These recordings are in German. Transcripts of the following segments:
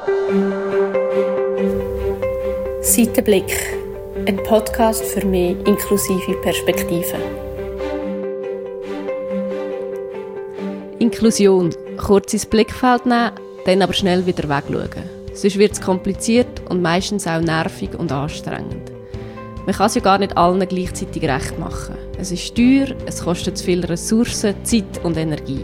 Seitenblick, ein Podcast für mehr inklusive Perspektiven. Inklusion. Kurz ins Blickfeld nehmen, dann aber schnell wieder wegschauen. Sonst wird es kompliziert und meistens auch nervig und anstrengend. Man kann es ja gar nicht allen gleichzeitig recht machen. Es ist teuer, es kostet zu viele Ressourcen, Zeit und Energie.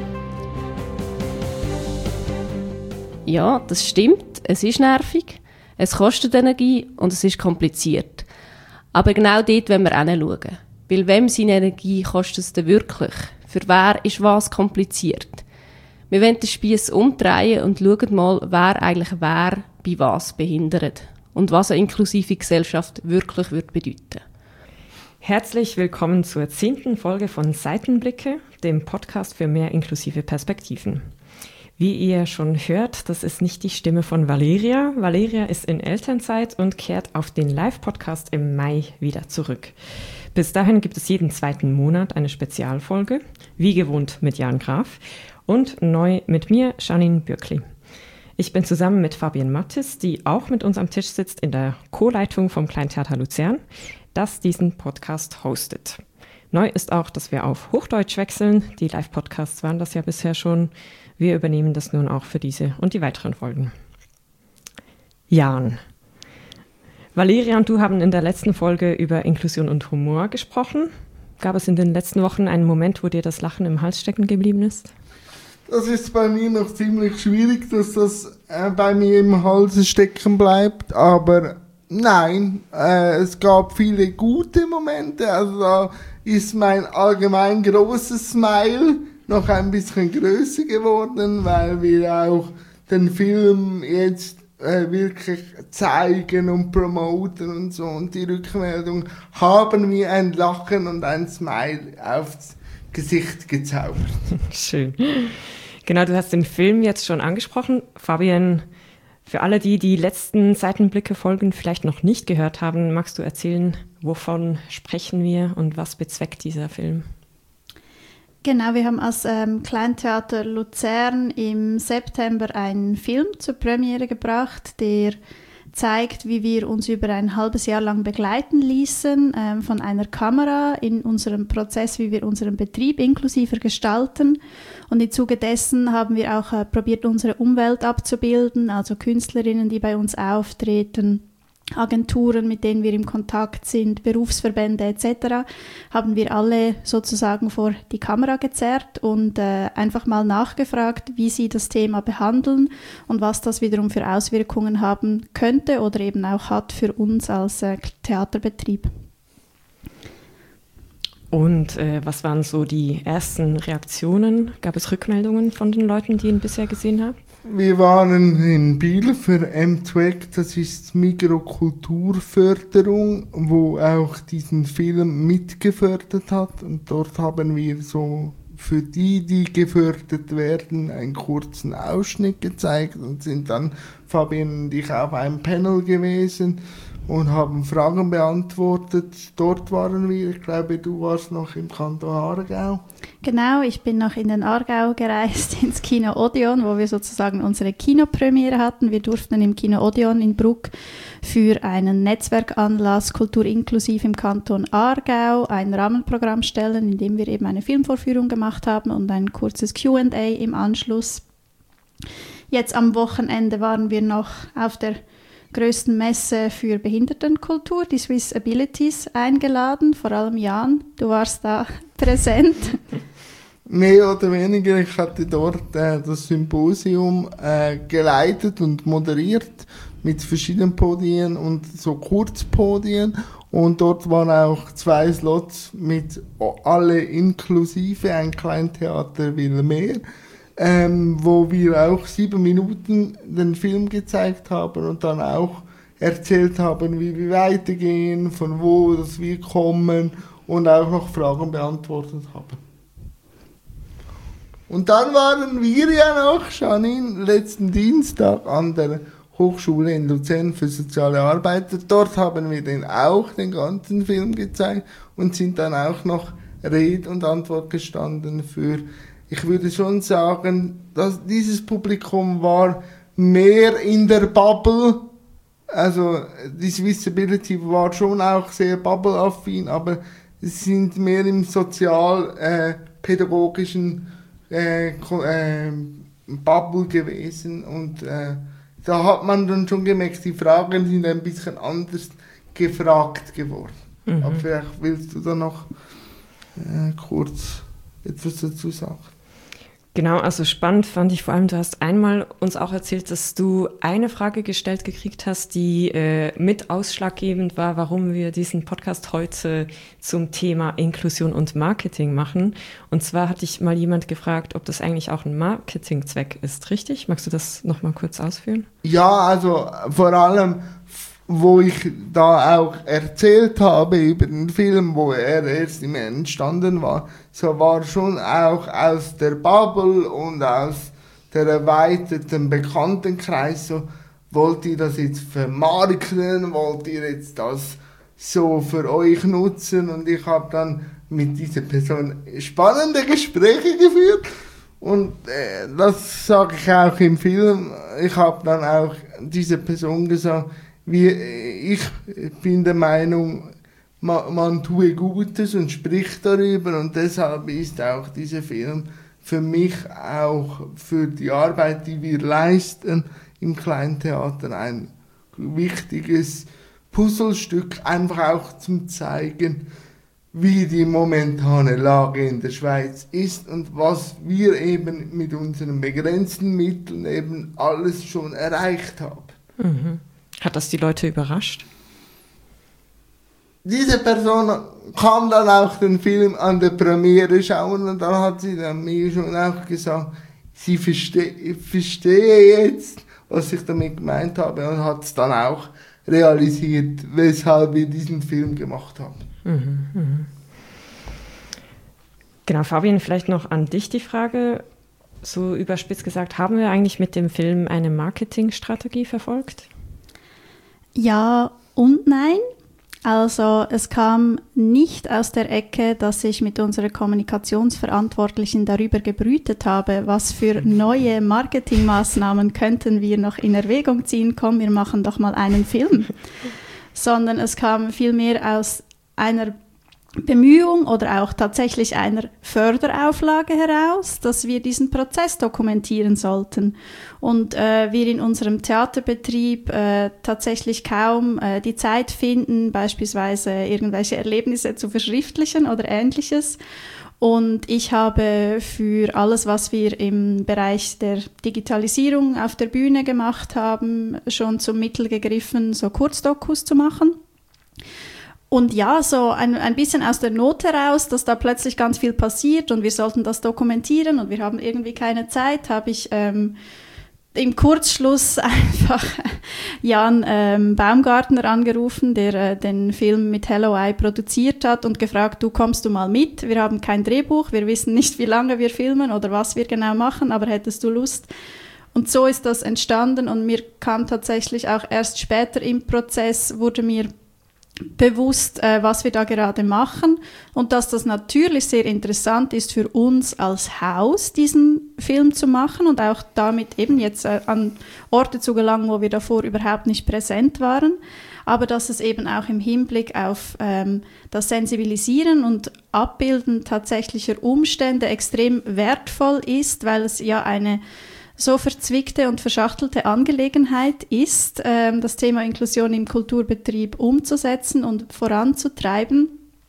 Ja, das stimmt, es ist nervig, es kostet Energie und es ist kompliziert. Aber genau dort wollen wir hinschauen. Weil wem seine Energie kostet es denn wirklich? Für wer ist was kompliziert? Wir wollen den Spiess umdrehen und schauen mal, wer eigentlich wer bei was behindert. Und was eine inklusive Gesellschaft wirklich bedeuten würde. Herzlich willkommen zur 10. Folge von Seitenblicke, dem Podcast für mehr inklusive Perspektiven. Wie ihr schon hört, das ist nicht die Stimme von Valeria. Valeria ist in Elternzeit und kehrt auf den Live-Podcast im Mai wieder zurück. Bis dahin gibt es jeden 2. Monat eine Spezialfolge, wie gewohnt mit Jan Graf und neu mit mir, Janine Bürkli. Ich bin zusammen mit Fabienne Mattis, die auch mit uns am Tisch sitzt in der Co-Leitung vom Kleintheater Luzern, das diesen Podcast hostet. Neu ist auch, dass wir auf Hochdeutsch wechseln. Die Live-Podcasts waren das ja bisher schon. Wir übernehmen das nun auch für diese und die weiteren Folgen. Jan. Valeria und du haben in der letzten Folge über Inklusion und Humor gesprochen. Gab es in den letzten Wochen einen Moment, wo dir das Lachen im Hals stecken geblieben ist? Das ist bei mir noch ziemlich schwierig, dass das bei mir im Hals stecken bleibt, aber nein, es gab viele gute Momente, also da ist mein allgemein grosses Smile noch ein bisschen größer geworden, weil wir auch den Film jetzt wirklich zeigen und promoten und so, und die Rückmeldung haben mir ein Lachen und ein Smile aufs Gesicht gezaubert. Schön. Genau, du hast den Film jetzt schon angesprochen. Fabienne, für alle, die die letzten Seitenblicke-Folgen vielleicht noch nicht gehört haben, magst du erzählen, wovon sprechen wir und was bezweckt dieser Film? Genau, wir haben als Kleintheater Luzern im September einen Film zur Premiere gebracht, der zeigt, wie wir uns über ein halbes Jahr lang begleiten ließen von einer Kamera in unserem Prozess, wie wir unseren Betrieb inklusiver gestalten. Und im Zuge dessen haben wir auch probiert, unsere Umwelt abzubilden, also Künstlerinnen, die bei uns auftreten, Agenturen, mit denen wir im Kontakt sind, Berufsverbände etc., haben wir alle sozusagen vor die Kamera gezerrt und einfach mal nachgefragt, wie sie das Thema behandeln und was das wiederum für Auswirkungen haben könnte oder eben auch hat für uns als Theaterbetrieb. Und was waren so die ersten Reaktionen? Gab es Rückmeldungen von den Leuten, die ihn bisher gesehen haben? Wir waren in Biel für MTWEC, das ist Mikrokulturförderung, wo auch diesen Film mitgefördert hat. Und dort haben wir so für die gefördert werden, einen kurzen Ausschnitt gezeigt und sind dann, Fabienne und ich, auf einem Panel gewesen und haben Fragen beantwortet. Dort waren wir, ich glaube, du warst noch im Kanton Aargau. Genau, ich bin noch in den Aargau gereist, ins Kino Odeon, wo wir sozusagen unsere Kinopremiere hatten. Wir durften im Kino Odeon in Bruck für einen Netzwerkanlass Kultur inklusiv im Kanton Aargau ein Rahmenprogramm stellen, in dem wir eben eine Filmvorführung gemacht haben und ein kurzes Q&A im Anschluss. Jetzt am Wochenende waren wir noch auf der größten Messe für Behindertenkultur, die Swiss Abilities, eingeladen, vor allem Jan, du warst da präsent. Mehr oder weniger, ich hatte dort das Symposium geleitet und moderiert mit verschiedenen Podien und so Kurzpodien, und dort waren auch 2 Slots mit alle inklusive, ein Kleintheater will mehr. Wo wir auch 7 Minuten den Film gezeigt haben und dann auch erzählt haben, wie wir weitergehen, von wo dass wir kommen, und auch noch Fragen beantwortet haben. Und dann waren wir ja noch, Janine, letzten Dienstag an der Hochschule in Luzern für soziale Arbeiter. Dort haben wir den ganzen Film gezeigt und sind dann auch noch Rede und Antwort gestanden für, ich würde schon sagen, dass dieses Publikum war mehr in der Bubble. Also die Swissability war schon auch sehr bubble-affin, aber sie sind mehr im sozial-pädagogischen Bubble gewesen und da hat man dann schon gemerkt, die Fragen sind ein bisschen anders gefragt geworden. Aber vielleicht willst du da noch kurz etwas dazu sagen. Genau, also spannend fand ich vor allem, du hast einmal uns auch erzählt, dass du eine Frage gestellt gekriegt hast, die mit ausschlaggebend war, warum wir diesen Podcast heute zum Thema Inklusion und Marketing machen. Und zwar hat dich mal jemand gefragt, ob das eigentlich auch ein Marketingzweck ist, richtig? Magst du das nochmal kurz ausführen? Ja, also vor allem, wo ich da auch erzählt habe über den Film, wo er erst entstanden war, so war schon auch aus der Bubble und aus der erweiterten Bekanntenkreis so, wollt ihr das jetzt vermarkten, wollt ihr jetzt das so für euch nutzen? Und ich habe dann mit dieser Person spannende Gespräche geführt und das sage ich auch im Film. Ich habe dann auch dieser Person gesagt, ich bin der Meinung, man tue Gutes und spricht darüber und deshalb ist auch dieser Film für mich auch für die Arbeit, die wir leisten im Kleintheater, ein wichtiges Puzzlestück, einfach auch zum Zeigen, wie die momentane Lage in der Schweiz ist und was wir eben mit unseren begrenzten Mitteln eben alles schon erreicht haben. Mhm. Hat das die Leute überrascht? Diese Person kam dann auch den Film an der Premiere schauen und dann hat sie dann mir schon auch gesagt, sie verstehe jetzt, was ich damit gemeint habe und hat es dann auch realisiert, weshalb wir diesen Film gemacht haben. Genau, Fabian, vielleicht noch an dich die Frage, so überspitzt gesagt, haben wir eigentlich mit dem Film eine Marketingstrategie verfolgt? Ja und nein. Also es kam nicht aus der Ecke, dass ich mit unserer Kommunikationsverantwortlichen darüber gebrütet habe, was für neue Marketingmaßnahmen könnten wir noch in Erwägung ziehen. Komm, wir machen doch mal einen Film. Sondern es kam vielmehr aus einer Bemühung oder auch tatsächlich einer Förderauflage heraus, dass wir diesen Prozess dokumentieren sollten. Und wir in unserem Theaterbetrieb tatsächlich kaum die Zeit finden, beispielsweise irgendwelche Erlebnisse zu verschriftlichen oder Ähnliches. Und ich habe für alles, was wir im Bereich der Digitalisierung auf der Bühne gemacht haben, schon zum Mittel gegriffen, so Kurzdokus zu machen. Und ja, so ein bisschen aus der Not heraus, dass da plötzlich ganz viel passiert und wir sollten das dokumentieren und wir haben irgendwie keine Zeit, habe ich im Kurzschluss einfach Jan Baumgartner angerufen, der den Film mit Hello Eye produziert hat und gefragt, kommst du mal mit? Wir haben kein Drehbuch, wir wissen nicht, wie lange wir filmen oder was wir genau machen, aber hättest du Lust? Und so ist das entstanden und mir kam tatsächlich auch erst später im Prozess, wurde mir bewusst, was wir da gerade machen und dass das natürlich sehr interessant ist für uns als Haus, diesen Film zu machen und auch damit eben jetzt an Orte zu gelangen, wo wir davor überhaupt nicht präsent waren, aber dass es eben auch im Hinblick auf das Sensibilisieren und Abbilden tatsächlicher Umstände extrem wertvoll ist, weil es ja eine so verzwickte und verschachtelte Angelegenheit ist, das Thema Inklusion im Kulturbetrieb umzusetzen und voranzutreiben,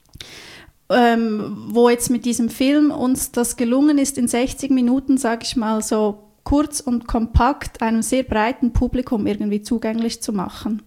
wo jetzt mit diesem Film uns das gelungen ist, in 60 Minuten, sage ich mal, so kurz und kompakt einem sehr breiten Publikum irgendwie zugänglich zu machen.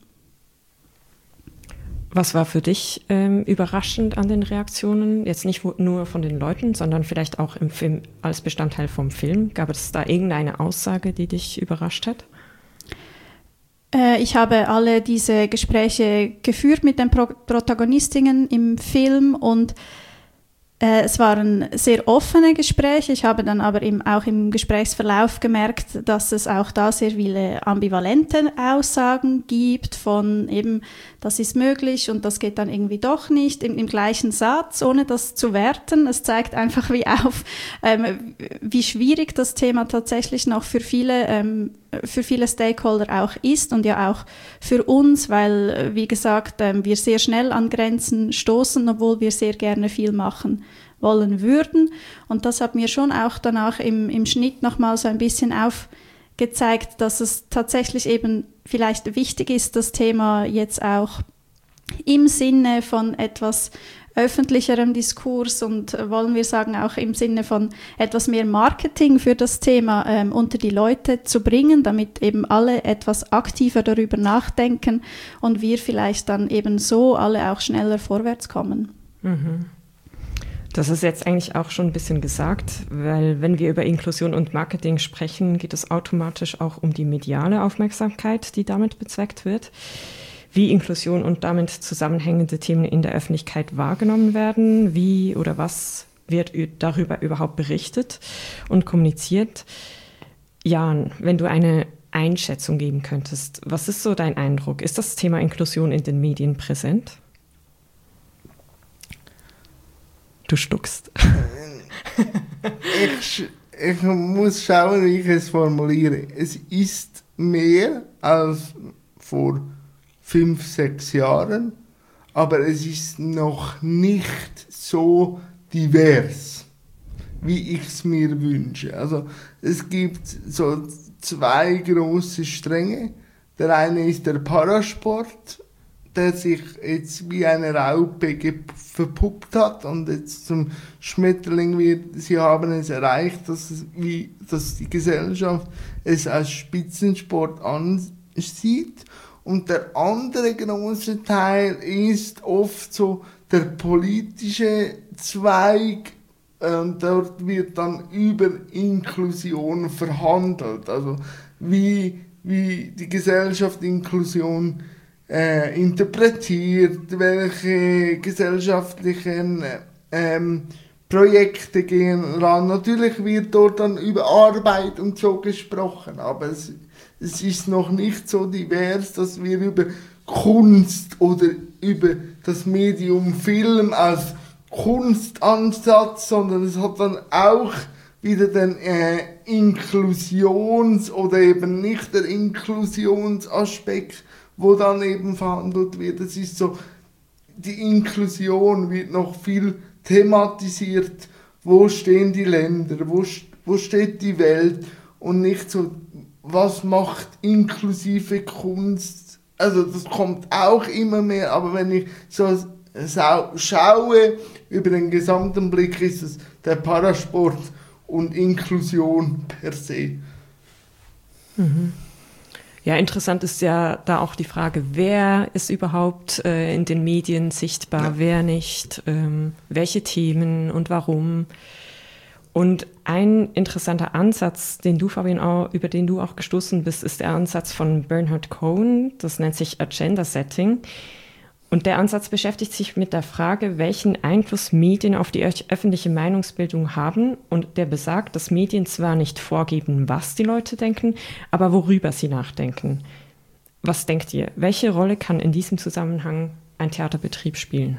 Was war für dich überraschend an den Reaktionen? Jetzt nicht nur von den Leuten, sondern vielleicht auch im Film als Bestandteil vom Film. Gab es da irgendeine Aussage, die dich überrascht hat? Ich habe alle diese Gespräche geführt mit den Protagonistinnen im Film und es waren sehr offene Gespräche. Ich habe dann aber auch im Gesprächsverlauf gemerkt, dass es auch da sehr viele ambivalente Aussagen gibt von eben, das ist möglich und das geht dann irgendwie doch nicht, im gleichen Satz, ohne das zu werten. Es zeigt einfach wie schwierig das Thema tatsächlich noch für viele für viele Stakeholder auch ist und ja auch für uns, weil, wie gesagt, wir sehr schnell an Grenzen stoßen, obwohl wir sehr gerne viel machen wollen würden. Und das hat mir schon auch danach im Schnitt nochmal so ein bisschen aufgezeigt, dass es tatsächlich eben vielleicht wichtig ist, das Thema jetzt auch im Sinne von etwas öffentlicherem Diskurs und wollen wir sagen auch im Sinne von etwas mehr Marketing für das Thema unter die Leute zu bringen, damit eben alle etwas aktiver darüber nachdenken und wir vielleicht dann eben so alle auch schneller vorwärts kommen. Mhm. Das ist jetzt eigentlich auch schon ein bisschen gesagt, weil wenn wir über Inklusion und Marketing sprechen, geht es automatisch auch um die mediale Aufmerksamkeit, die damit bezweckt wird. Wie Inklusion und damit zusammenhängende Themen in der Öffentlichkeit wahrgenommen werden, wie oder was wird darüber überhaupt berichtet und kommuniziert. Jan, wenn du eine Einschätzung geben könntest, was ist so dein Eindruck? Ist das Thema Inklusion in den Medien präsent? Du stuckst. Ich muss schauen, wie ich es formuliere. Es ist mehr als vor 5-6 Jahren, aber es ist noch nicht so divers, wie ich es mir wünsche. Also es gibt so 2 große Stränge. Der eine ist der Parasport, der sich jetzt wie eine Raupe verpuppt hat und jetzt zum Schmetterling wird. Sie haben es erreicht, dass die Gesellschaft es als Spitzensport ansieht. Und der andere große Teil ist oft so der politische Zweig. Dort wird dann über Inklusion verhandelt. Also wie die Gesellschaft Inklusion interpretiert, welche gesellschaftlichen Projekte gehen ran. Natürlich wird dort dann über Arbeit und so gesprochen, aber es ist noch nicht so divers, dass wir über Kunst oder über das Medium Film als Kunstansatz, sondern es hat dann auch wieder den Inklusions- oder eben nicht der Inklusionsaspekt, wo dann eben verhandelt wird. Es ist so, die Inklusion wird noch viel thematisiert. Wo stehen die Länder? Wo steht die Welt? Und nicht so, was macht inklusive Kunst? Also das kommt auch immer mehr, aber wenn ich so schaue, über den gesamten Blick ist es der Parasport und Inklusion per se. Mhm. Ja, interessant ist ja da auch die Frage, wer ist überhaupt in den Medien sichtbar, ja, wer nicht, welche Themen und warum. Und ein interessanter Ansatz, den du, Fabian, über den du auch gestoßen bist, ist der Ansatz von Bernard Cohen, das nennt sich Agenda Setting. Und der Ansatz beschäftigt sich mit der Frage, welchen Einfluss Medien auf die öffentliche Meinungsbildung haben. Und der besagt, dass Medien zwar nicht vorgeben, was die Leute denken, aber worüber sie nachdenken. Was denkt ihr? Welche Rolle kann in diesem Zusammenhang ein Theaterbetrieb spielen?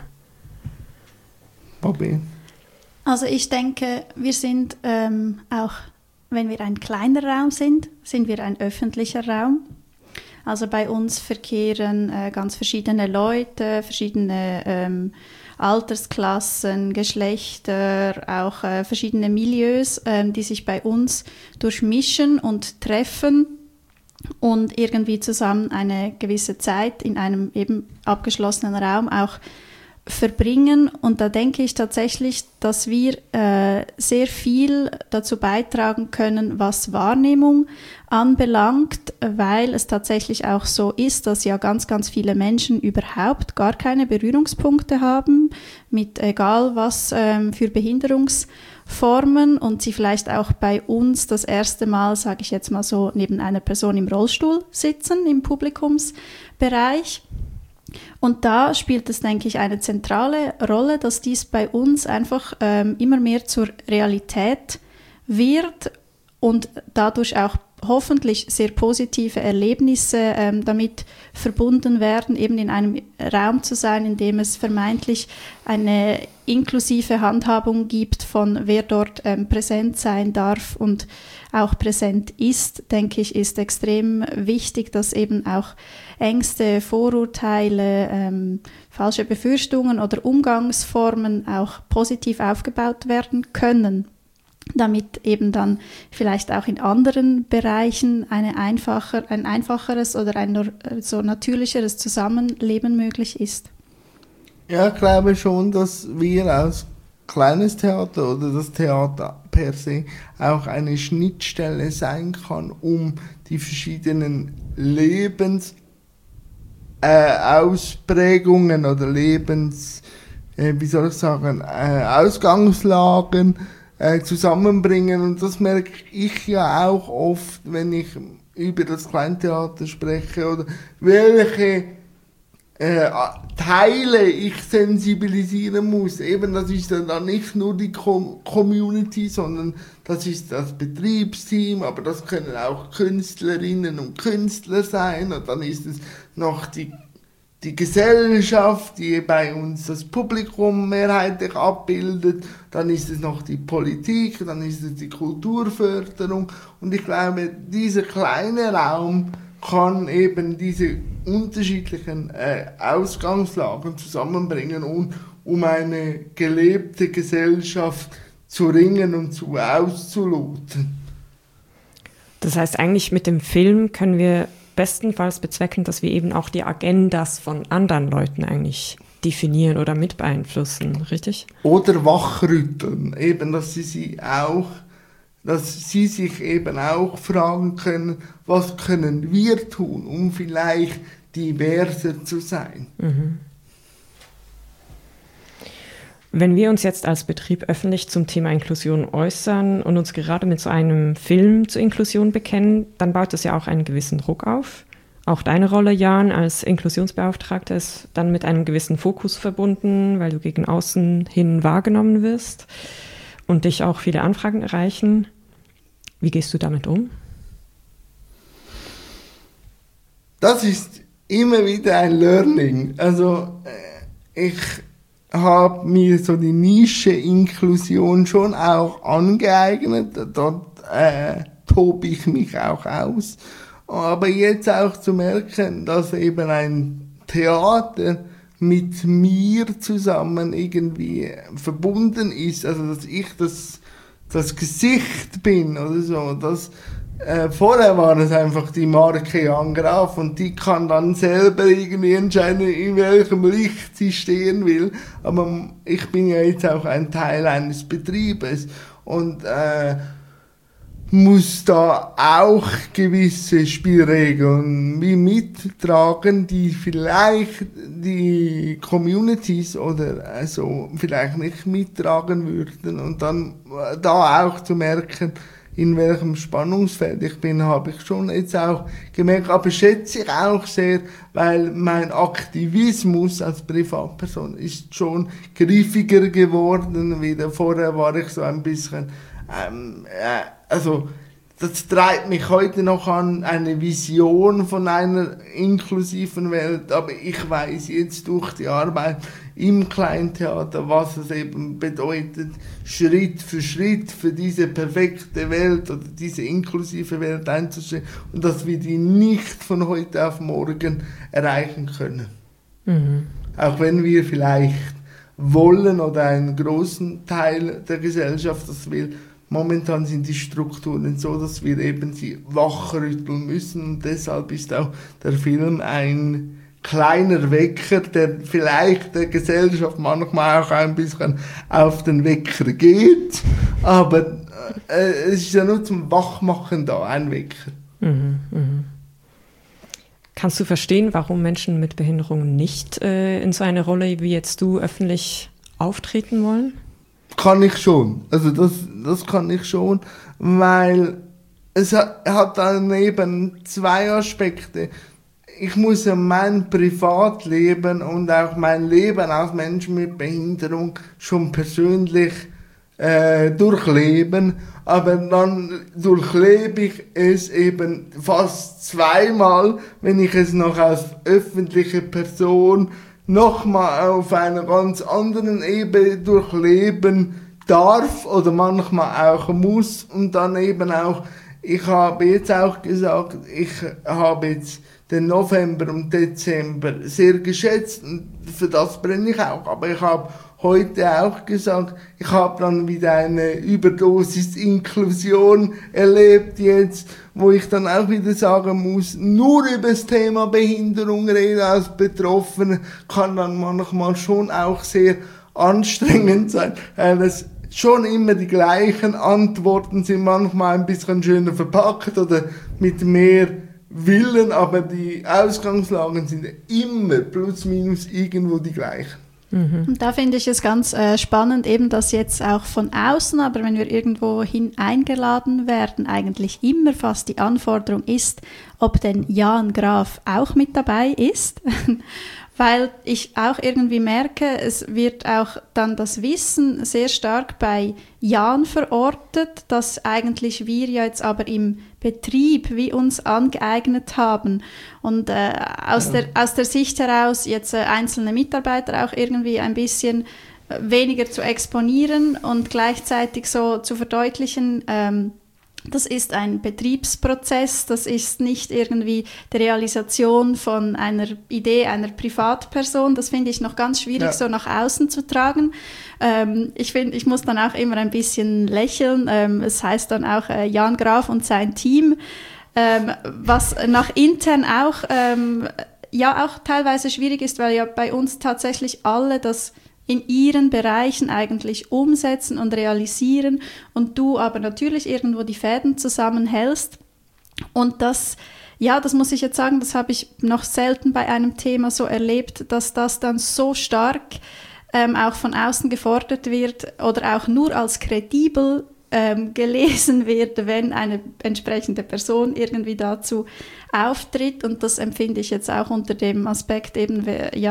Bobby? Also ich denke, wir sind auch, wenn wir ein kleiner Raum sind wir ein öffentlicher Raum. Also bei uns verkehren ganz verschiedene Leute, verschiedene Altersklassen, Geschlechter, auch verschiedene Milieus, die sich bei uns durchmischen und treffen und irgendwie zusammen eine gewisse Zeit in einem eben abgeschlossenen Raum auch verbringen. Und da denke ich tatsächlich, dass wir sehr viel dazu beitragen können, was Wahrnehmung anbelangt, weil es tatsächlich auch so ist, dass ja ganz, ganz viele Menschen überhaupt gar keine Berührungspunkte haben mit egal was für Behinderungsformen und sie vielleicht auch bei uns das erste Mal, sage ich jetzt mal so, neben einer Person im Rollstuhl sitzen im Publikumsbereich. Und da spielt es, denke ich, eine zentrale Rolle, dass dies bei uns einfach immer mehr zur Realität wird und dadurch auch hoffentlich sehr positive Erlebnisse damit verbunden werden, eben in einem Raum zu sein, in dem es vermeintlich eine inklusive Handhabung gibt von wer dort präsent sein darf und auch präsent ist, denke ich, ist extrem wichtig, dass eben auch Ängste, Vorurteile, falsche Befürchtungen oder Umgangsformen auch positiv aufgebaut werden können, damit eben dann vielleicht auch in anderen Bereichen ein einfacheres oder ein so natürlicheres Zusammenleben möglich ist. Ja, ich glaube schon, dass wir als kleines Theater oder das Theater per se auch eine Schnittstelle sein kann, um die verschiedenen Ausprägungen oder Ausgangslagen zusammenbringen. Und das merke ich ja auch oft, wenn ich über das Kleintheater spreche oder welche Teile ich sensibilisieren muss. Eben, das ist dann nicht nur die Community, sondern das ist das Betriebsteam, aber das können auch Künstlerinnen und Künstler sein, und dann ist es noch die Gesellschaft, die bei uns das Publikum mehrheitlich abbildet, dann ist es noch die Politik, dann ist es die Kulturförderung, und ich glaube, dieser kleine Raum kann eben diese unterschiedlichen Ausgangslagen zusammenbringen, um eine gelebte Gesellschaft zu ringen und auszuloten. Das heißt, eigentlich mit dem Film können wir bestenfalls bezwecken, dass wir eben auch die Agendas von anderen Leuten eigentlich definieren oder mit beeinflussen, richtig? Oder wachrütteln, eben, dass sie sich eben auch fragen können, was können wir tun, um vielleicht diverser zu sein. Mhm. Wenn wir uns jetzt als Betrieb öffentlich zum Thema Inklusion äußern und uns gerade mit so einem Film zur Inklusion bekennen, dann baut das ja auch einen gewissen Druck auf. Auch deine Rolle, Jan, als Inklusionsbeauftragter ist dann mit einem gewissen Fokus verbunden, weil du gegen außen hin wahrgenommen wirst und dich auch viele Anfragen erreichen. Wie gehst du damit um? Das ist immer wieder ein Learning. Also ich habe mir so die Nische Inklusion schon auch angeeignet. Dort tobe ich mich auch aus. Aber jetzt auch zu merken, dass eben ein Theater mit mir zusammen irgendwie verbunden ist. Also dass ich das Gesicht bin oder so. Vorher war es einfach die Marke Jan Graf, und die kann dann selber irgendwie entscheiden, in welchem Licht sie stehen will. Aber ich bin ja jetzt auch ein Teil eines Betriebes und muss da auch gewisse Spielregeln wie mittragen, die vielleicht die Communities oder so vielleicht nicht mittragen würden. Und dann da auch zu merken, in welchem Spannungsfeld ich bin, habe ich schon jetzt auch gemerkt, aber schätze ich auch sehr, weil mein Aktivismus als Privatperson ist schon griffiger geworden wieder. Vorher war ich so ein bisschen, also das treibt mich heute noch an, eine Vision von einer inklusiven Welt, aber ich weiß jetzt durch die Arbeit im Kleintheater, was es eben bedeutet, Schritt für diese perfekte Welt oder diese inklusive Welt einzustehen, und dass wir die nicht von heute auf morgen erreichen können. Mhm. Auch wenn wir vielleicht wollen oder einen großen Teil der Gesellschaft das will. Momentan sind die Strukturen so, dass wir eben sie wachrütteln müssen, und deshalb ist auch der Film ein kleiner Wecker, der vielleicht der Gesellschaft manchmal auch ein bisschen auf den Wecker geht, aber es ist ja nur zum Wachmachen da, ein Wecker. Mhm, mh. Kannst du verstehen, warum Menschen mit Behinderungen nicht in so eine Rolle wie jetzt du öffentlich auftreten wollen? Kann ich schon. Also das kann ich schon, weil es hat dann eben zwei Aspekte. Ich muss ja mein Privatleben und auch mein Leben als Mensch mit Behinderung schon persönlich durchleben, aber dann durchlebe ich es eben fast zweimal, wenn ich es noch als öffentliche Person nochmal auf einer ganz anderen Ebene durchleben darf oder manchmal auch muss. Und dann eben auch, ich habe jetzt auch gesagt, ich habe jetzt den November und Dezember sehr geschätzt und für das brenne ich auch, aber ich habe heute auch gesagt, ich habe dann wieder eine Überdosis Inklusion erlebt jetzt, wo ich dann auch wieder sagen muss, nur über das Thema Behinderung reden als Betroffene kann dann manchmal schon auch sehr anstrengend sein, weil es schon immer die gleichen Antworten sind, manchmal ein bisschen schöner verpackt oder mit mehr Willen, aber die Ausgangslagen sind immer plus minus irgendwo die gleichen. Und da finde ich es ganz spannend, eben dass jetzt auch von außen, aber wenn wir irgendwo hin eingeladen werden, eigentlich immer fast die Anforderung ist, ob denn Jan Graf auch mit dabei ist. Weil ich auch irgendwie merke, es wird auch dann das Wissen sehr stark bei Jan verortet, dass eigentlich wir ja jetzt aber im Betrieb wie uns angeeignet haben und aus der Sicht heraus jetzt einzelne Mitarbeiter auch irgendwie ein bisschen weniger zu exponieren und gleichzeitig so zu verdeutlichen, das ist ein Betriebsprozess, das ist nicht irgendwie die Realisation von einer Idee einer Privatperson. Das finde ich noch ganz schwierig, so nach außen zu tragen. Ich finde, ich muss dann auch immer ein bisschen lächeln. Es heißt dann auch Jan Graf und sein Team, was nach intern auch, auch teilweise schwierig ist, weil ja bei uns tatsächlich alle das in ihren Bereichen eigentlich umsetzen und realisieren und du aber natürlich irgendwo die Fäden zusammenhältst. Und das muss ich jetzt sagen, das habe ich noch selten bei einem Thema so erlebt, dass das dann so stark auch von außen gefordert wird oder auch nur als kredibel gelesen wird, wenn eine entsprechende Person irgendwie dazu auftritt. Und das empfinde ich jetzt auch unter dem Aspekt eben,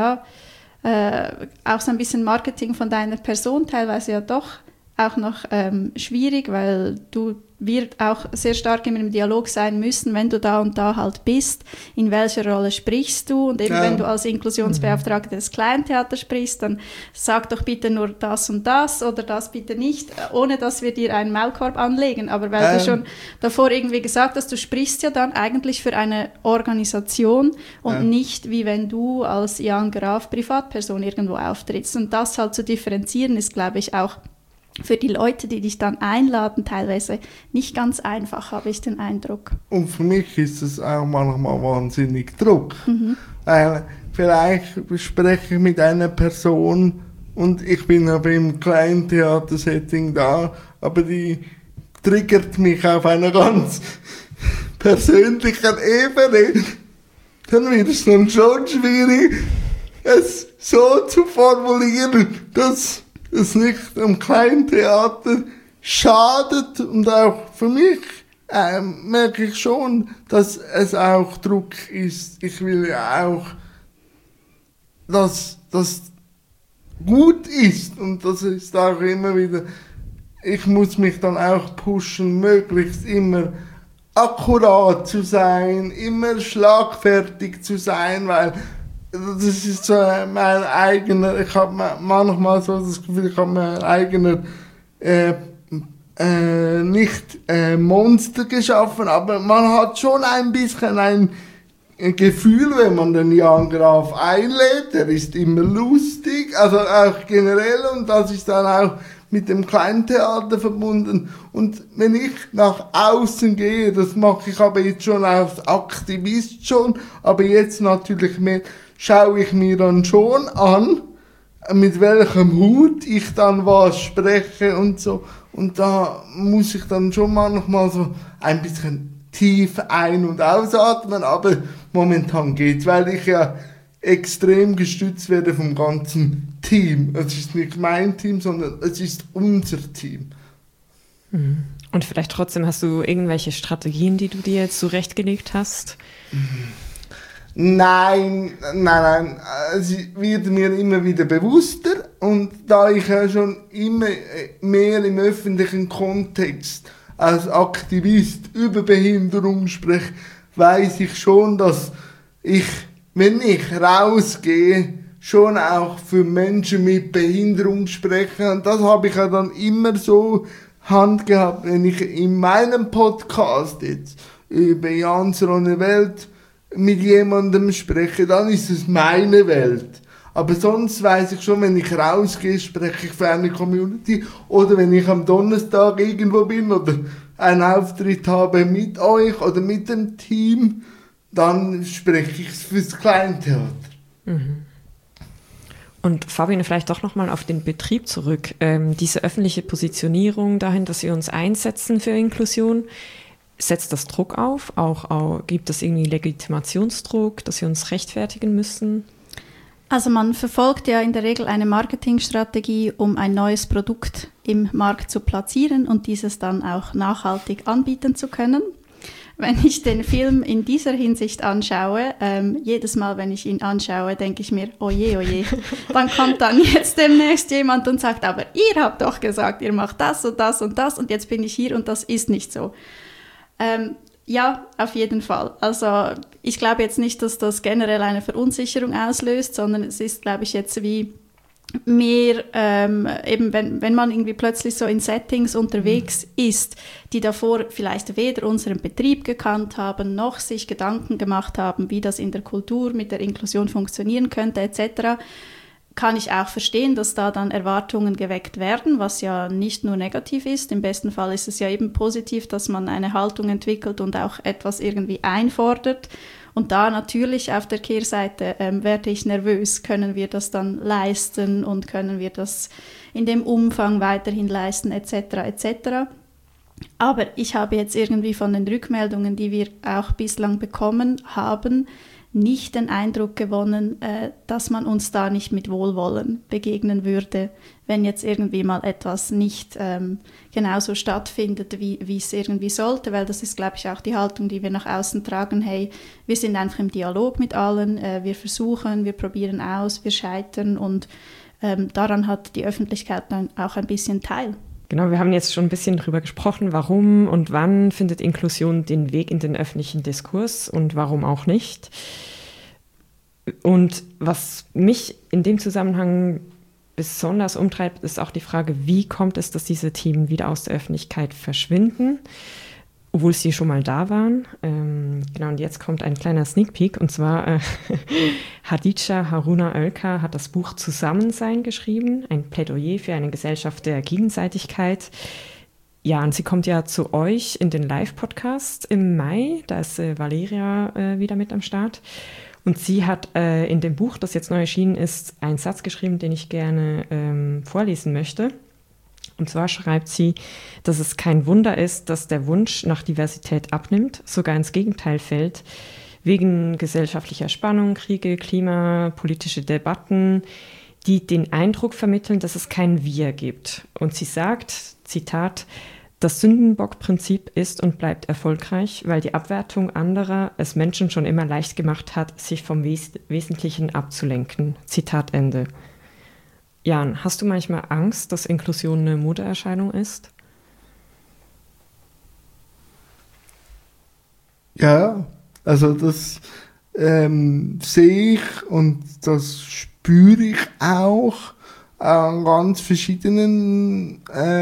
auch so ein bisschen Marketing von deiner Person, teilweise ja doch auch noch schwierig, weil wir auch sehr stark immer im Dialog sein müssen, wenn du da und da halt bist, in welcher Rolle sprichst du und eben wenn du als Inklusionsbeauftragte des Kleintheaters sprichst, dann sag doch bitte nur das und das oder das bitte nicht, ohne dass wir dir einen Maulkorb anlegen, aber weil du schon davor irgendwie gesagt hast, du sprichst ja dann eigentlich für eine Organisation und nicht wie wenn du als Jan Graf Privatperson irgendwo auftrittst und das halt zu differenzieren ist, glaube ich, auch für die Leute, die dich dann einladen, teilweise nicht ganz einfach, habe ich den Eindruck. Und für mich ist es auch manchmal wahnsinnig Druck. Weil vielleicht spreche ich mit einer Person und ich bin aber im Kleintheater-Setting da, aber die triggert mich auf einer ganz persönlichen Ebene. Dann wird es dann schon schwierig, es so zu formulieren, dass es nicht am Kleintheater schadet und auch für mich merke ich schon, dass es auch Druck ist. Ich will ja auch, dass das gut ist und das ist auch immer wieder, ich muss mich dann auch pushen, möglichst immer akkurat zu sein, immer schlagfertig zu sein, weil das ist so mein eigener, ich habe manchmal so das Gefühl, ich habe mein eigener Monster geschaffen, aber man hat schon ein bisschen ein Gefühl, wenn man den Jan Graf einlädt, der ist immer lustig, also auch generell und das ist dann auch mit dem Kleintheater verbunden und wenn ich nach außen gehe, das mache ich aber jetzt schon als Aktivist schon, aber jetzt natürlich mehr, schaue ich mir dann schon an, mit welchem Hut ich dann was spreche und so. Und da muss ich dann schon manchmal so ein bisschen tief ein- und ausatmen, aber momentan geht's, weil ich ja extrem gestützt werde vom ganzen Team. Es ist nicht mein Team, sondern es ist unser Team. Und vielleicht trotzdem hast du irgendwelche Strategien, die du dir jetzt zurechtgelegt hast? Nein, es wird mir immer wieder bewusster, und da ich ja schon immer mehr im öffentlichen Kontext als Aktivist über Behinderung spreche, weiß ich schon, dass ich, wenn ich rausgehe, schon auch für Menschen mit Behinderung spreche. Und das habe ich ja dann immer so Hand gehabt, wenn ich in meinem Podcast jetzt über Jans ohne Welt mit jemandem spreche, dann ist es meine Welt. Aber sonst weiss ich schon, wenn ich rausgehe, spreche ich für eine Community. Oder wenn ich am Donnerstag irgendwo bin oder einen Auftritt habe mit euch oder mit dem Team, dann spreche ich fürs Kleintheater. Mhm. Und Fabian, vielleicht doch nochmal auf den Betrieb zurück. Diese öffentliche Positionierung dahin, dass wir uns einsetzen für Inklusion, setzt das Druck auf? Auch gibt es irgendwie Legitimationsdruck, dass wir uns rechtfertigen müssen? Also man verfolgt ja in der Regel eine Marketingstrategie, um ein neues Produkt im Markt zu platzieren und dieses dann auch nachhaltig anbieten zu können. Wenn ich den Film in dieser Hinsicht anschaue, jedes Mal, wenn ich ihn anschaue, denke ich mir, oje, dann kommt dann jetzt demnächst jemand und sagt, aber ihr habt doch gesagt, ihr macht das und das und das und jetzt bin ich hier und das ist nicht so. Ja, auf jeden Fall. Also ich glaube jetzt nicht, dass das generell eine Verunsicherung auslöst, sondern es ist, glaube ich, jetzt wie mehr, eben wenn man irgendwie plötzlich so in Settings unterwegs ist, die davor vielleicht weder unseren Betrieb gekannt haben, noch sich Gedanken gemacht haben, wie das in der Kultur mit der Inklusion funktionieren könnte, etc., kann ich auch verstehen, dass da dann Erwartungen geweckt werden, was ja nicht nur negativ ist. Im besten Fall ist es ja eben positiv, dass man eine Haltung entwickelt und auch etwas irgendwie einfordert. Und da natürlich auf der Kehrseite werde ich nervös. Können wir das dann leisten und können wir das in dem Umfang weiterhin leisten, etc., etc. Aber ich habe jetzt irgendwie von den Rückmeldungen, die wir auch bislang bekommen haben, nicht den Eindruck gewonnen, dass man uns da nicht mit Wohlwollen begegnen würde, wenn jetzt irgendwie mal etwas nicht genauso stattfindet, wie es irgendwie sollte, weil das ist, glaube ich, auch die Haltung, die wir nach außen tragen. Hey, wir sind einfach im Dialog mit allen, wir versuchen, wir probieren aus, wir scheitern und daran hat die Öffentlichkeit dann auch ein bisschen teil. Genau, wir haben jetzt schon ein bisschen darüber gesprochen, warum und wann findet Inklusion den Weg in den öffentlichen Diskurs und warum auch nicht. Und was mich in dem Zusammenhang besonders umtreibt, ist auch die Frage, wie kommt es, dass diese Themen wieder aus der Öffentlichkeit verschwinden, obwohl sie schon mal da waren. Genau, und jetzt kommt ein kleiner Sneak Peek, und zwar Hadija Haruna Ölker hat das Buch Zusammensein geschrieben, ein Plädoyer für eine Gesellschaft der Gegenseitigkeit. Ja, und sie kommt ja zu euch in den Live-Podcast im Mai, da ist Valeria wieder mit am Start. Und sie hat in dem Buch, das jetzt neu erschienen ist, einen Satz geschrieben, den ich gerne vorlesen möchte. Und zwar schreibt sie, dass es kein Wunder ist, dass der Wunsch nach Diversität abnimmt, sogar ins Gegenteil fällt, wegen gesellschaftlicher Spannung, Kriege, Klima, politische Debatten, die den Eindruck vermitteln, dass es kein Wir gibt. Und sie sagt, Zitat, das Sündenbock-Prinzip ist und bleibt erfolgreich, weil die Abwertung anderer es Menschen schon immer leicht gemacht hat, sich vom Wesentlichen abzulenken. Zitat Ende. Jan, hast du manchmal Angst, dass Inklusion eine Modeerscheinung ist? Ja, also das sehe ich und das spüre ich auch an ganz verschiedenen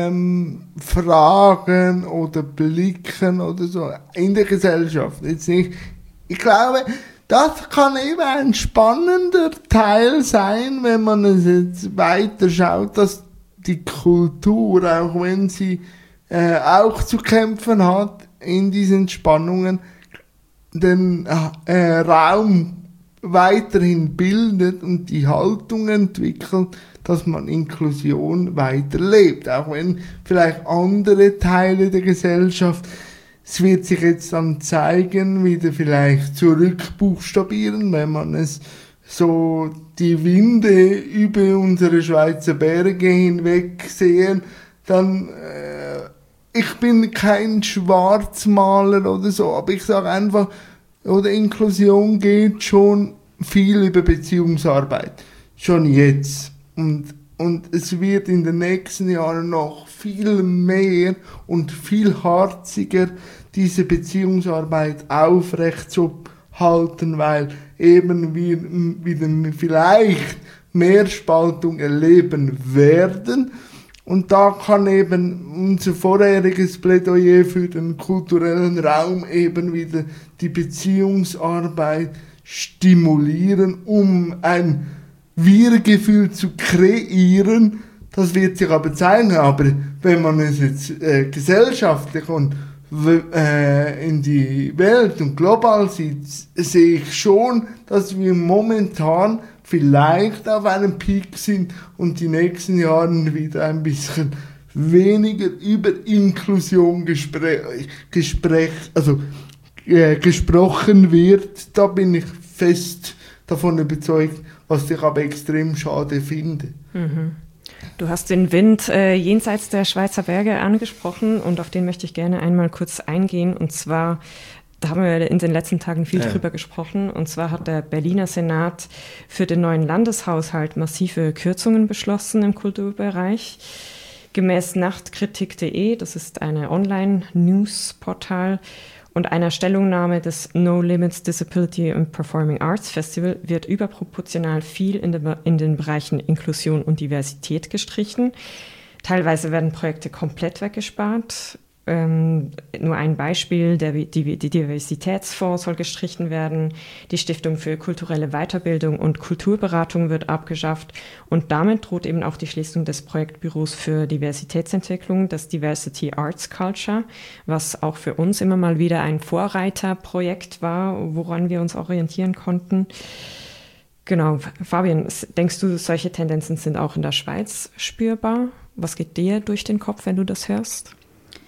Fragen oder Blicken oder so in der Gesellschaft. Jetzt nicht, ich glaube, das kann eben ein spannender Teil sein, wenn man es jetzt weiter schaut, dass die Kultur, auch wenn sie auch zu kämpfen hat in diesen Spannungen, den Raum weiterhin bildet und die Haltung entwickelt, dass man Inklusion weiterlebt, auch wenn vielleicht andere Teile der Gesellschaft, es wird sich jetzt dann zeigen, wieder vielleicht zurückbuchstabieren, wenn man es so die Winde über unsere Schweizer Berge hinweg sehen, dann ich bin kein Schwarzmaler oder so, aber ich sage einfach, oder Inklusion geht schon viel über Beziehungsarbeit. Schon jetzt. Und Und es wird in den nächsten Jahren noch viel mehr und viel harziger diese Beziehungsarbeit aufrechtzuerhalten, weil eben wir wieder vielleicht mehr Spaltung erleben werden. Und da kann eben unser vorheriges Plädoyer für den kulturellen Raum eben wieder die Beziehungsarbeit stimulieren, um ein Wir-Gefühl zu kreieren. Das wird sich aber zeigen, aber wenn man es jetzt gesellschaftlich und in die Welt und global sieht, sehe ich schon, dass wir momentan vielleicht auf einem Peak sind und die nächsten Jahre wieder ein bisschen weniger über Inklusion gesprochen wird. Da bin ich fest davon überzeugt, was ich aber extrem schade finde. Mhm. Du hast den Wind jenseits der Schweizer Berge angesprochen und auf den möchte ich gerne einmal kurz eingehen. Und zwar, da haben wir in den letzten Tagen viel drüber gesprochen, und zwar hat der Berliner Senat für den neuen Landeshaushalt massive Kürzungen beschlossen im Kulturbereich. Gemäß nachtkritik.de, das ist eine Online-News-Portal, und einer Stellungnahme des No Limits Disability and Performing Arts Festival wird überproportional viel in den Bereichen Inklusion und Diversität gestrichen. Teilweise werden Projekte komplett weggespart. Nur ein Beispiel, die Diversitätsfonds soll gestrichen werden, die Stiftung für kulturelle Weiterbildung und Kulturberatung wird abgeschafft und damit droht eben auch die Schließung des Projektbüros für Diversitätsentwicklung, das Diversity Arts Culture, was auch für uns immer mal wieder ein Vorreiterprojekt war, woran wir uns orientieren konnten. Genau, Fabian, denkst du, solche Tendenzen sind auch in der Schweiz spürbar? Was geht dir durch den Kopf, wenn du das hörst?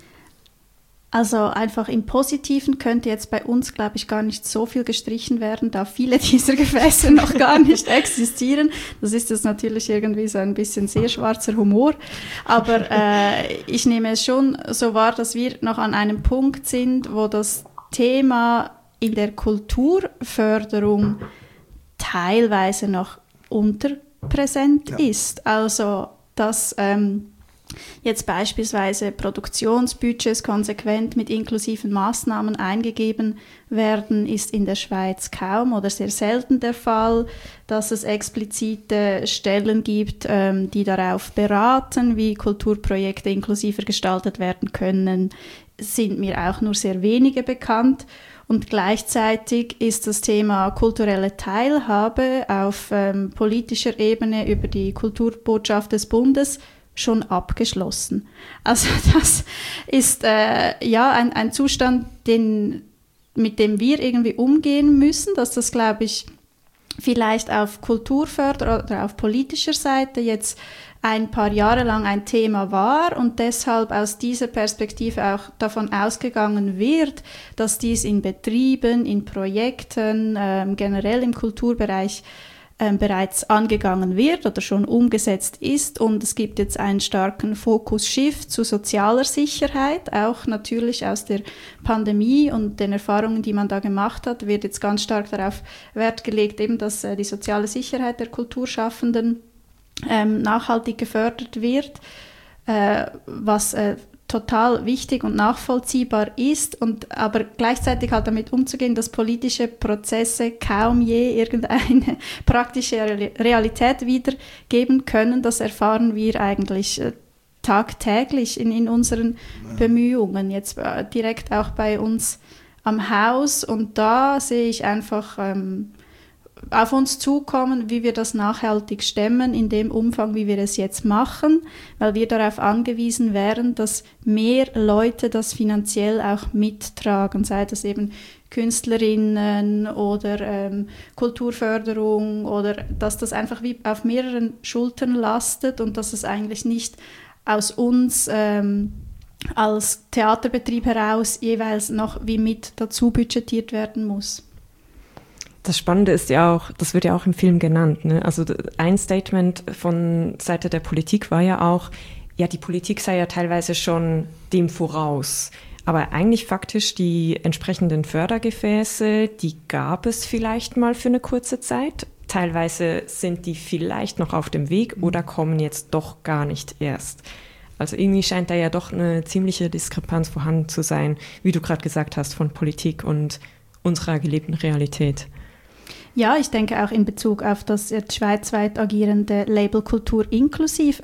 Also einfach im Positiven könnte jetzt bei uns, glaube ich, gar nicht so viel gestrichen werden, da viele dieser Gefäße noch gar nicht existieren. Das ist jetzt natürlich irgendwie so ein bisschen sehr schwarzer Humor. Aber ich nehme es schon so wahr, dass wir noch an einem Punkt sind, wo das Thema in der Kulturförderung teilweise noch unterpräsent ist. Also dass jetzt beispielsweise Produktionsbudgets konsequent mit inklusiven Maßnahmen eingegeben werden, ist in der Schweiz kaum oder sehr selten der Fall. Dass es explizite Stellen gibt, die darauf beraten, wie Kulturprojekte inklusiver gestaltet werden können, sind mir auch nur sehr wenige bekannt. Und gleichzeitig ist das Thema kulturelle Teilhabe auf politischer Ebene über die Kulturbotschaft des Bundes schon abgeschlossen. Also das ist ein Zustand, mit dem wir irgendwie umgehen müssen, dass das, glaube ich, vielleicht auf Kulturförder oder auf politischer Seite jetzt ein paar Jahre lang ein Thema war und deshalb aus dieser Perspektive auch davon ausgegangen wird, dass dies in Betrieben, in Projekten, generell im Kulturbereich bereits angegangen wird oder schon umgesetzt ist, und es gibt jetzt einen starken Fokus-Shift zu sozialer Sicherheit, auch natürlich aus der Pandemie und den Erfahrungen, die man da gemacht hat, wird jetzt ganz stark darauf Wert gelegt, eben, dass die soziale Sicherheit der Kulturschaffenden nachhaltig gefördert wird, was total wichtig und nachvollziehbar ist, aber gleichzeitig halt damit umzugehen, dass politische Prozesse kaum je irgendeine praktische Realität wiedergeben können. Das erfahren wir eigentlich tagtäglich in unseren Bemühungen, jetzt direkt auch bei uns am Haus. Und da sehe ich einfach auf uns zukommen, wie wir das nachhaltig stemmen, in dem Umfang, wie wir es jetzt machen, weil wir darauf angewiesen wären, dass mehr Leute das finanziell auch mittragen, sei das eben Künstlerinnen oder Kulturförderung, oder dass das einfach wie auf mehreren Schultern lastet und dass es eigentlich nicht aus uns als Theaterbetrieb heraus jeweils noch wie mit dazu budgetiert werden muss. Das Spannende ist ja auch, das wird ja auch im Film genannt, ne? Also ein Statement von Seite der Politik war ja auch, ja, die Politik sei ja teilweise schon dem voraus. Aber eigentlich faktisch die entsprechenden Fördergefäße, die gab es vielleicht mal für eine kurze Zeit. Teilweise sind die vielleicht noch auf dem Weg oder kommen jetzt doch gar nicht erst. Also irgendwie scheint da ja doch eine ziemliche Diskrepanz vorhanden zu sein, wie du gerade gesagt hast, von Politik und unserer gelebten Realität. Ja, ich denke auch in Bezug auf das jetzt schweizweit agierende Label Kultur inklusiv.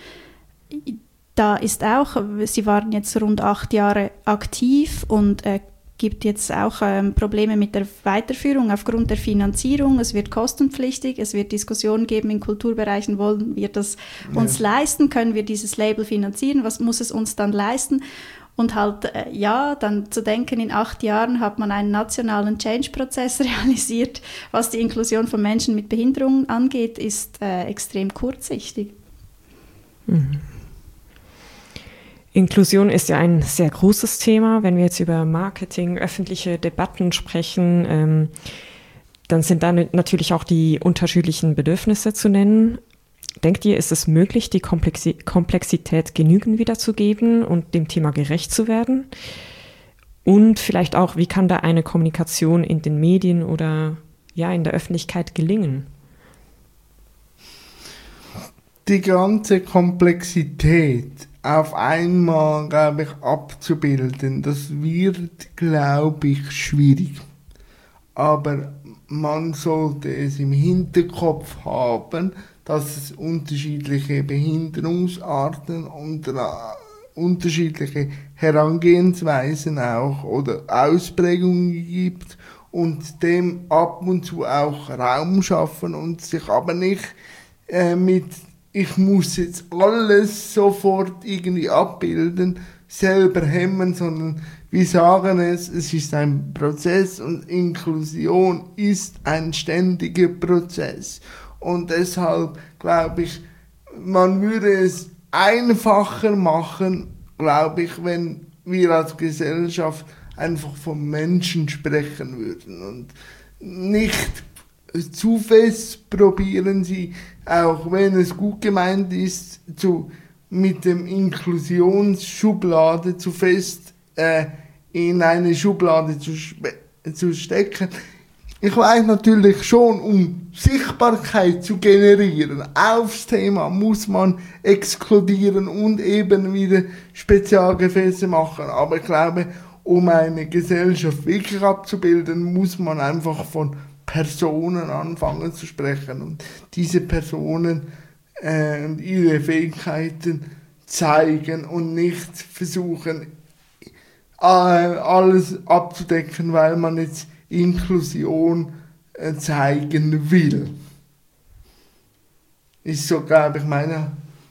Da ist auch, sie waren jetzt rund 8 Jahre aktiv und gibt jetzt auch Probleme mit der Weiterführung aufgrund der Finanzierung. Es wird kostenpflichtig, es wird Diskussionen geben in Kulturbereichen, wollen wir das uns leisten, können wir dieses Label finanzieren, was muss es uns dann leisten? Und halt, dann zu denken, in 8 Jahren hat man einen nationalen Change-Prozess realisiert, was die Inklusion von Menschen mit Behinderungen angeht, ist extrem kurzsichtig. Mhm. Inklusion ist ja ein sehr großes Thema. Wenn wir jetzt über Marketing, öffentliche Debatten sprechen, dann sind da natürlich auch die unterschiedlichen Bedürfnisse zu nennen. Denkt ihr, ist es möglich, die Komplexität genügend wiederzugeben und dem Thema gerecht zu werden? Und vielleicht auch, wie kann da eine Kommunikation in den Medien oder in der Öffentlichkeit gelingen? Die ganze Komplexität auf einmal, glaube ich, abzubilden, das wird, glaube ich, schwierig. Aber man sollte es im Hinterkopf haben, dass es unterschiedliche Behinderungsarten und unterschiedliche Herangehensweisen auch oder Ausprägungen gibt und dem ab und zu auch Raum schaffen und sich aber nicht mit ich muss jetzt alles sofort irgendwie abbilden, selber hemmen, sondern wir sagen es ist ein Prozess und Inklusion ist ein ständiger Prozess. Und deshalb glaube ich, man würde es einfacher machen, glaube ich, wenn wir als Gesellschaft einfach vom Menschen sprechen würden und nicht zu fest probieren sie, auch wenn es gut gemeint ist, mit dem Inklusionsschublade zu fest in eine Schublade zu stecken. Ich weiß natürlich schon, um Sichtbarkeit zu generieren, aufs Thema muss man exkludieren und eben wieder Spezialgefäße machen. Aber ich glaube, um eine Gesellschaft wirklich abzubilden, muss man einfach von Personen anfangen zu sprechen und diese Personen und ihre Fähigkeiten zeigen und nicht versuchen, alles abzudecken, weil man jetzt Inklusion zeigen will. Ist so, glaube ich, meine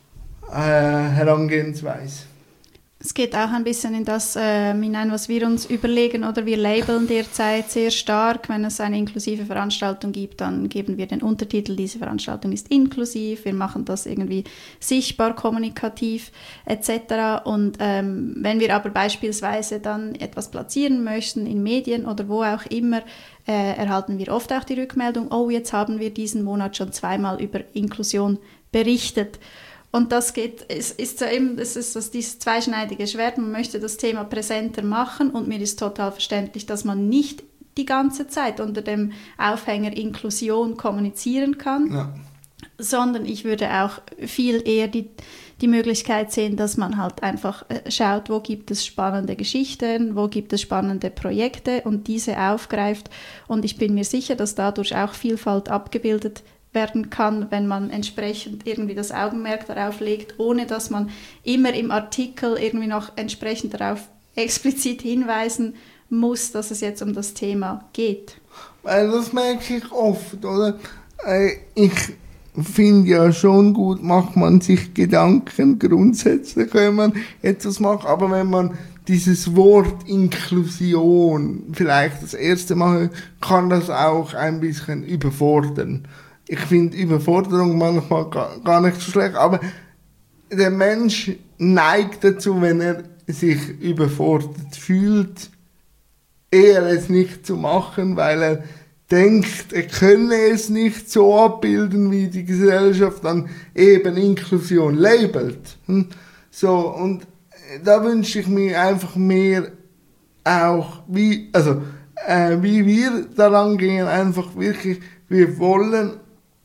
Herangehensweise. Es geht auch ein bisschen in das hinein, was wir uns überlegen, oder wir labeln derzeit sehr stark. Wenn es eine inklusive Veranstaltung gibt, dann geben wir den Untertitel, diese Veranstaltung ist inklusiv, wir machen das irgendwie sichtbar, kommunikativ etc. Und wenn wir aber beispielsweise dann etwas platzieren möchten in Medien oder wo auch immer, erhalten wir oft auch die Rückmeldung, oh, jetzt haben wir diesen Monat schon 2-mal über Inklusion berichtet. Und das ist dieses zweischneidige Schwert. Man möchte das Thema präsenter machen und mir ist total verständlich, dass man nicht die ganze Zeit unter dem Aufhänger Inklusion kommunizieren kann, sondern ich würde auch viel eher die Möglichkeit sehen, dass man halt einfach schaut, wo gibt es spannende Geschichten, wo gibt es spannende Projekte und diese aufgreift. Und ich bin mir sicher, dass dadurch auch Vielfalt abgebildet werden kann, wenn man entsprechend irgendwie das Augenmerk darauf legt, ohne dass man immer im Artikel irgendwie noch entsprechend darauf explizit hinweisen muss, dass es jetzt um das Thema geht. Weil das merke ich oft, oder? Ich finde ja schon gut, macht man sich Gedanken grundsätzlich, wenn man etwas macht, aber wenn man dieses Wort Inklusion vielleicht das erste Mal hört, kann das auch ein bisschen überfordern. Ich finde Überforderung manchmal gar nicht so schlecht, aber der Mensch neigt dazu, wenn er sich überfordert fühlt, eher es nicht zu machen, weil er denkt, er könne es nicht so abbilden, wie die Gesellschaft dann eben Inklusion labelt. So, und da wünsche ich mir einfach mehr auch, wie wir daran gehen, einfach wirklich, wir wollen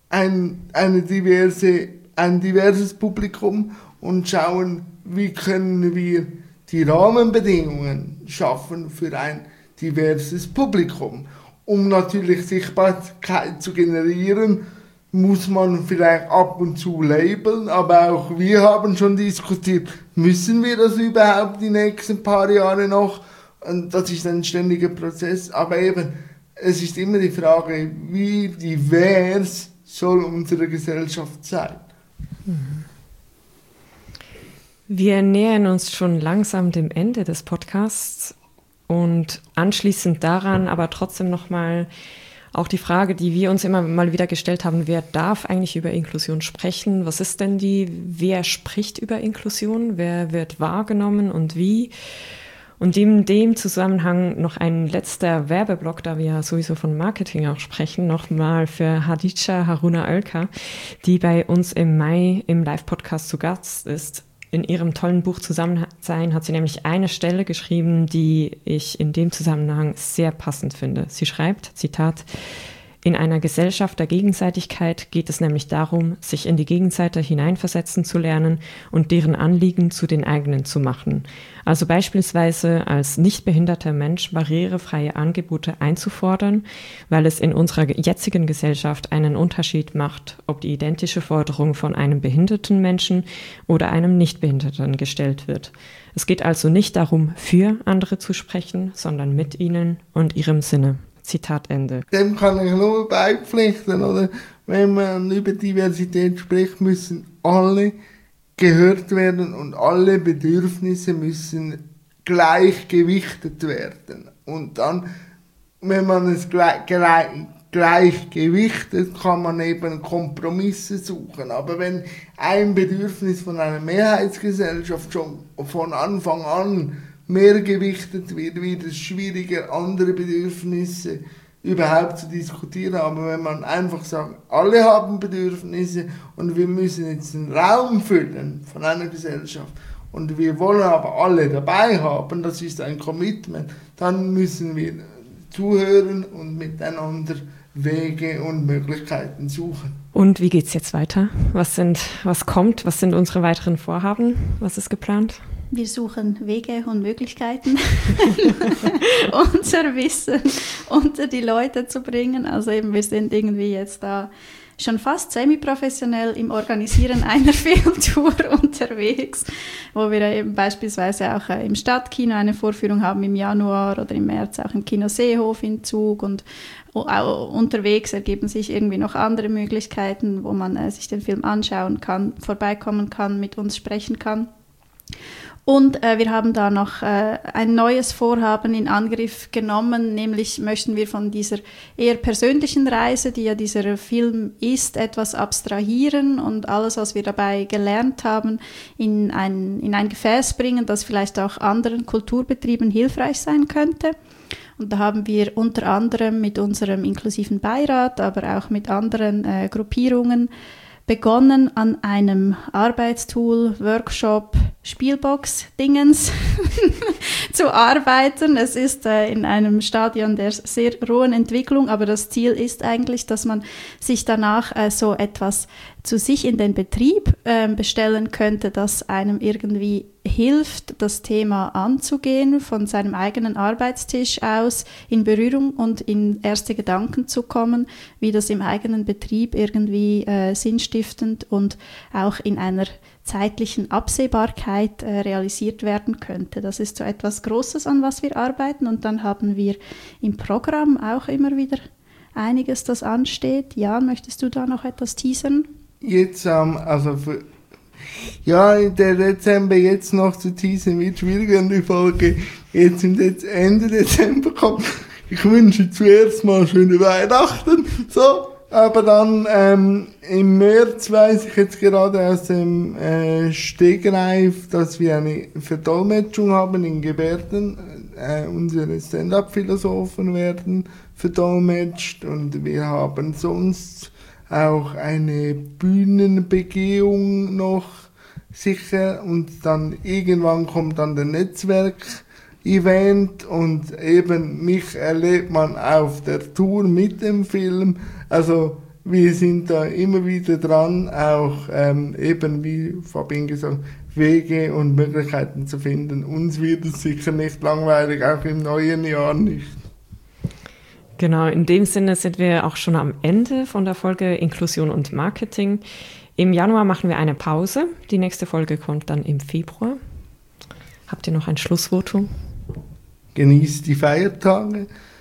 ein diverses Publikum und schauen, wie können wir die Rahmenbedingungen schaffen für ein diverses Publikum. Um natürlich Sichtbarkeit zu generieren, muss man vielleicht ab und zu labeln, aber auch wir haben schon diskutiert, müssen wir das überhaupt die nächsten paar Jahre noch? Und das ist ein ständiger Prozess, aber eben, es ist immer die Frage, wie divers soll unsere Gesellschaft sein? Wir nähern uns schon langsam dem Ende des Podcasts und anschließend daran aber trotzdem nochmal auch die Frage, die wir uns immer mal wieder gestellt haben, wer darf eigentlich über Inklusion sprechen? Was ist denn wer spricht über Inklusion? Wer wird wahrgenommen und wie? Und in dem Zusammenhang noch ein letzter Werbeblock, da wir ja sowieso von Marketing auch sprechen, nochmal für Hadija Haruna Oelker, die bei uns im Mai im Live-Podcast zu Gast ist. In ihrem tollen Buch Zusammensein hat sie nämlich eine Stelle geschrieben, die ich in dem Zusammenhang sehr passend finde. Sie schreibt, Zitat, in einer Gesellschaft der Gegenseitigkeit geht es nämlich darum, sich in die Gegenseite hineinversetzen zu lernen und deren Anliegen zu den eigenen zu machen. Also beispielsweise als nicht behinderter Mensch barrierefreie Angebote einzufordern, weil es in unserer jetzigen Gesellschaft einen Unterschied macht, ob die identische Forderung von einem behinderten Menschen oder einem Nichtbehinderten gestellt wird. Es geht also nicht darum, für andere zu sprechen, sondern mit ihnen und ihrem Sinne. Zitat Ende. Dem kann ich nur beipflichten, oder? Wenn man über Diversität spricht, müssen alle gehört werden und alle Bedürfnisse müssen gleich gewichtet werden. Und dann, wenn man es gleich gewichtet, kann man eben Kompromisse suchen. Aber wenn ein Bedürfnis von einer Mehrheitsgesellschaft schon von Anfang an mehr gewichtet wird es schwieriger, andere Bedürfnisse überhaupt zu diskutieren. Aber wenn man einfach sagt, alle haben Bedürfnisse und wir müssen jetzt einen Raum füllen von einer Gesellschaft und wir wollen aber alle dabei haben, das ist ein Commitment, dann müssen wir zuhören und miteinander Wege und Möglichkeiten suchen. Und wie geht's jetzt weiter? Was kommt? Was sind unsere weiteren Vorhaben? Was ist geplant? Wir suchen Wege und Möglichkeiten, unser Wissen unter die Leute zu bringen. Also eben, wir sind irgendwie jetzt da schon fast semi-professionell im Organisieren einer Filmtour unterwegs, wo wir eben beispielsweise auch im Stadtkino eine Vorführung haben im Januar oder im März auch im Kino Seehof in Zug und auch unterwegs ergeben sich irgendwie noch andere Möglichkeiten, wo man sich den Film anschauen kann, vorbeikommen kann, mit uns sprechen kann. Und wir haben da noch ein neues Vorhaben in Angriff genommen, nämlich möchten wir von dieser eher persönlichen Reise, die ja dieser Film ist, etwas abstrahieren und alles, was wir dabei gelernt haben, in ein Gefäß bringen, das vielleicht auch anderen Kulturbetrieben hilfreich sein könnte. Und da haben wir unter anderem mit unserem inklusiven Beirat, aber auch mit anderen Gruppierungen begonnen, an einem Arbeitstool, Workshop, Spielbox-Dingens zu arbeiten. Es ist in einem Stadion der sehr rohen Entwicklung, aber das Ziel ist eigentlich, dass man sich danach so etwas zu sich in den Betrieb bestellen könnte, das einem irgendwie hilft, das Thema anzugehen, von seinem eigenen Arbeitstisch aus in Berührung und in erste Gedanken zu kommen, wie das im eigenen Betrieb irgendwie sinnstiftend und auch in einer zeitlichen Absehbarkeit realisiert werden könnte. Das ist so etwas Großes, an was wir arbeiten, und dann haben wir im Programm auch immer wieder einiges, das ansteht. Jan, möchtest du da noch etwas teasern? Jetzt, der Dezember jetzt noch zu teasern wird schwieriger, und die Folge jetzt Ende Dezember kommt. Ich wünsche zuerst mal schöne Weihnachten, so. Aber dann im März weiss ich jetzt gerade aus dem Stegreif, dass wir eine Verdolmetschung haben in Gebärden. Unsere Stand-up-Philosophen werden verdolmetscht, und wir haben sonst auch eine Bühnenbegehung noch sicher, und dann irgendwann kommt dann der Netzwerk-Event, und eben mich erlebt man auf der Tour mit dem Film. Also wir sind da immer wieder dran, auch eben, wie Fabienne gesagt, Wege und Möglichkeiten zu finden. Uns wird es sicher nicht langweilig, auch im neuen Jahr nicht. Genau, in dem Sinne sind wir auch schon am Ende von der Folge Inklusion und Marketing. Im Januar machen wir eine Pause. Die nächste Folge kommt dann im Februar. Habt ihr noch ein Schlussvotum? Genießt die Feiertage.